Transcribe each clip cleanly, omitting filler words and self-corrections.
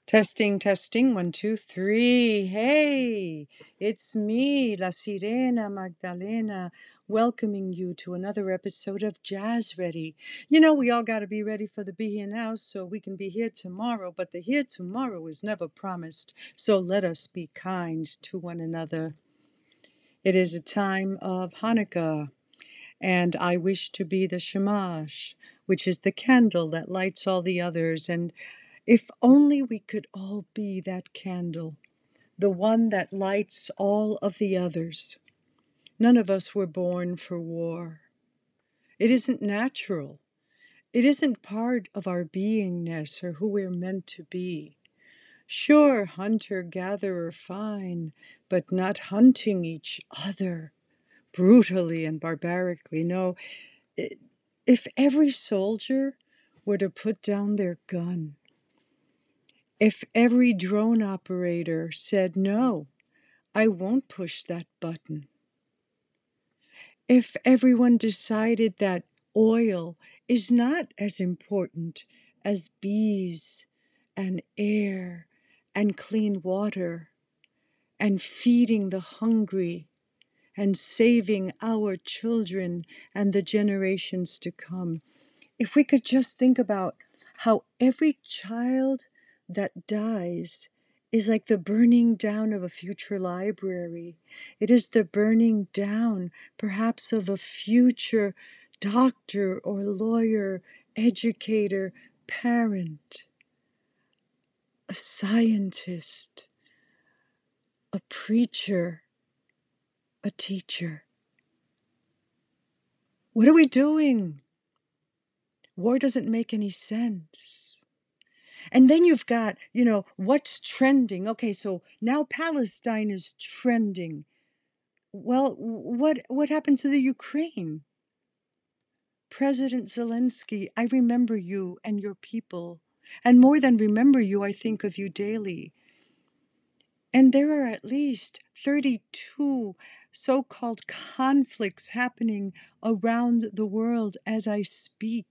Testing, testing, one, two, three. Hey, it's me, La Sirena Magdalena, welcoming you to another episode of Jazz Ready. You know, we all got to be ready for the Be Here Now so we can be here tomorrow, but the here tomorrow is never promised, so let us be kind to one another. It is a time of Hanukkah, and I wish to be the shamash, which is the candle that lights all the others, and if only we could all be that candle, the one that lights all of the others. None of us were born for war. It isn't natural. It isn't part of our beingness or who we're meant to be. Sure, hunter gatherer, fine, but not hunting each other brutally and barbarically. No, if every soldier were to put down their gun, if every drone operator said, no, I won't push that button. If everyone decided that oil is not as important as bees and air and clean water and feeding the hungry and saving our children and the generations to come. If we could just think about how every child that dies is like the burning down of a future library. It is the burning down, perhaps, of a future doctor or lawyer, educator, parent, a scientist, a preacher, a teacher. What are we doing? War doesn't make any sense. And then you've got, what's trending? Okay, so now Palestine is trending. Well, what happened to the Ukraine? President Zelensky, I remember you and your people. And more than remember you, I think of you daily. And there are at least 32 so-called conflicts happening around the world as I speak.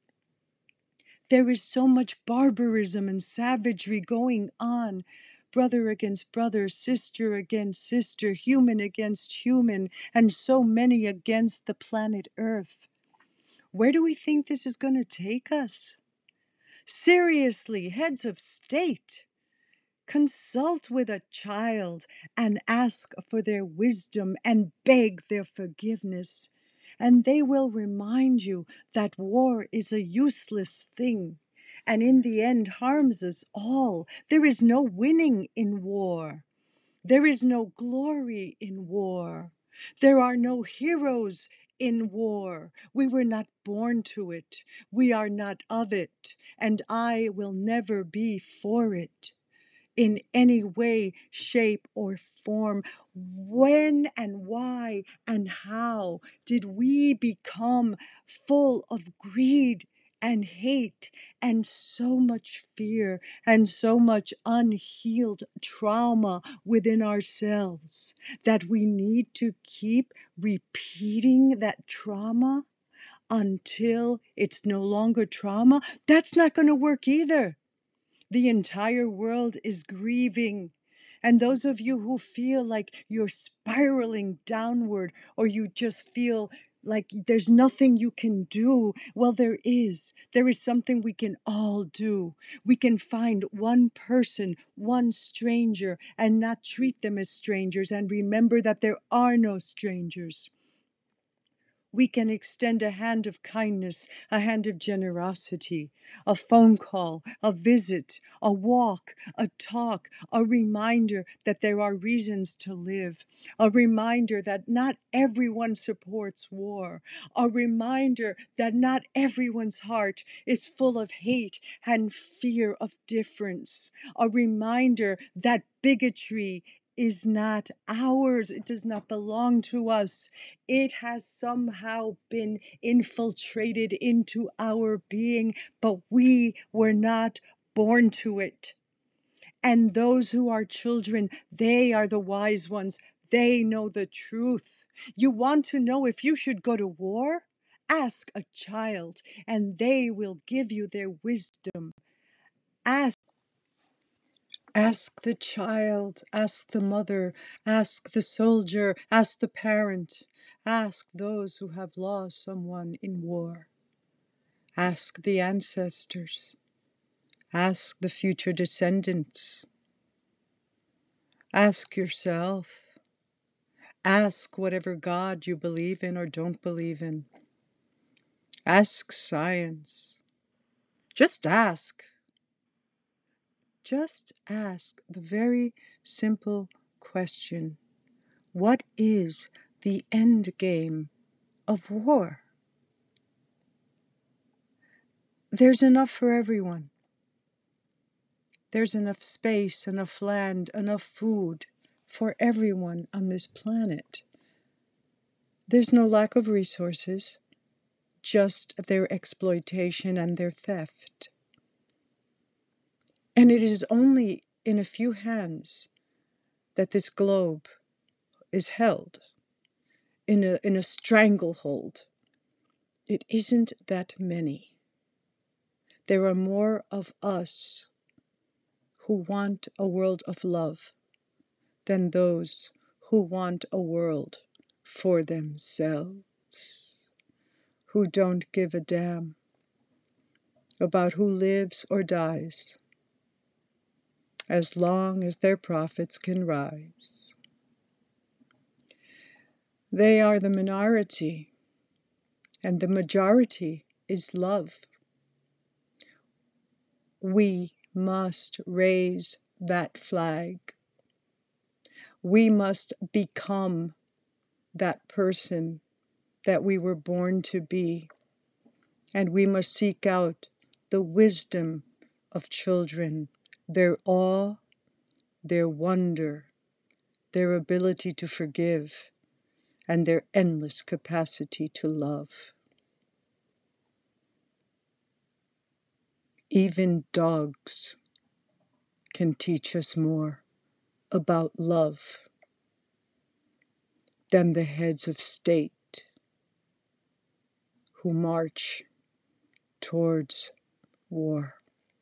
There is so much barbarism and savagery going on. Brother against brother, sister against sister, human against human, and so many against the planet Earth. Where do we think this is going to take us? Seriously, heads of state, consult with a child and ask for their wisdom and beg their forgiveness, and they will remind you that war is a useless thing and in the end harms us all. There is no winning in war. There is no glory in war. There are no heroes in war. We were not born to it. We are not of it, and I will never be for it in any way, shape, or form. When and why and how did we become full of greed and hate and so much fear and so much unhealed trauma within ourselves that we need to keep repeating that trauma until it's no longer trauma? That's not going to work either. The entire world is grieving. And those of you who feel like you're spiraling downward or you just feel like there's nothing you can do, well, there is. There is something we can all do. We can find one person, one stranger, and not treat them as strangers and remember that there are no strangers. We can extend a hand of kindness, a hand of generosity, a phone call, a visit, a walk, a talk, a reminder that there are reasons to live, a reminder that not everyone supports war, a reminder that not everyone's heart is full of hate and fear of difference, a reminder that bigotry is not ours. It does not belong to us. It has somehow been infiltrated into our being, but we were not born to it. And those who are children, they are the wise ones. They know the truth. You want to know if you should go to war? Ask a child, and they will give you their wisdom. Ask Ask the child, ask the mother, ask the soldier, ask the parent, ask those who have lost someone in war. Ask the ancestors, ask the future descendants. Ask yourself, ask whatever God you believe in or don't believe in. Ask science. Just ask. Just ask the very simple question: what is the end game of war? There's enough for everyone. There's enough space, enough land, enough food for everyone on this planet. There's no lack of resources, just their exploitation and their theft. And it is only in a few hands that this globe is held in a stranglehold. It isn't that many. There are more of us who want a world of love than those who want a world for themselves, who don't give a damn about who lives or dies, as long as their profits can rise. They are the minority, and the majority is love. We must raise that flag. We must become that person that we were born to be, and we must seek out the wisdom of children, their awe, their wonder, their ability to forgive, and their endless capacity to love. Even dogs can teach us more about love than the heads of state who march towards war.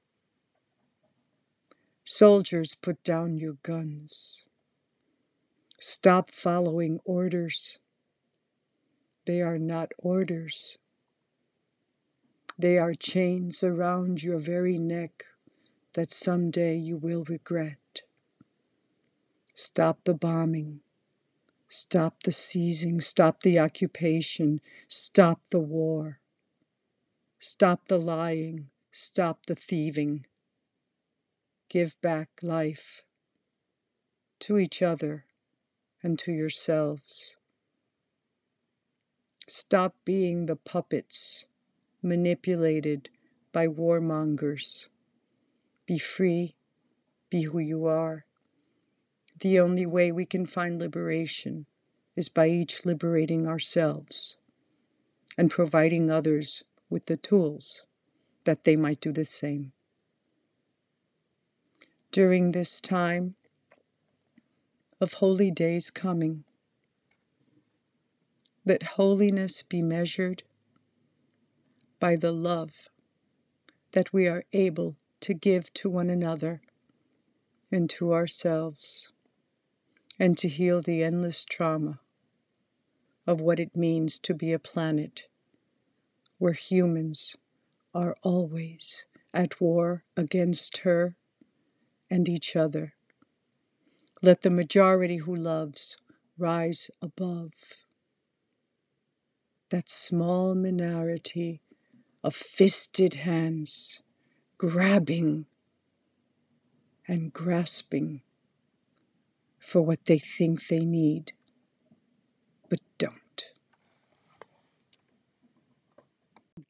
Soldiers, put down your guns. Stop following orders. They are not orders. They are chains around your very neck that someday you will regret. Stop the bombing. Stop the seizing. Stop the occupation. Stop the war. Stop the lying. Stop the thieving. Give back life to each other and to yourselves. Stop being the puppets manipulated by warmongers. Be free, be who you are. The only way we can find liberation is by each liberating ourselves and providing others with the tools that they might do the same. During this time of holy days coming, let holiness be measured by the love that we are able to give to one another and to ourselves, and to heal the endless trauma of what it means to be a planet where humans are always at war against her and each other. Let the majority who loves rise above that small minority of fisted hands grabbing and grasping for what they think they need, but don't.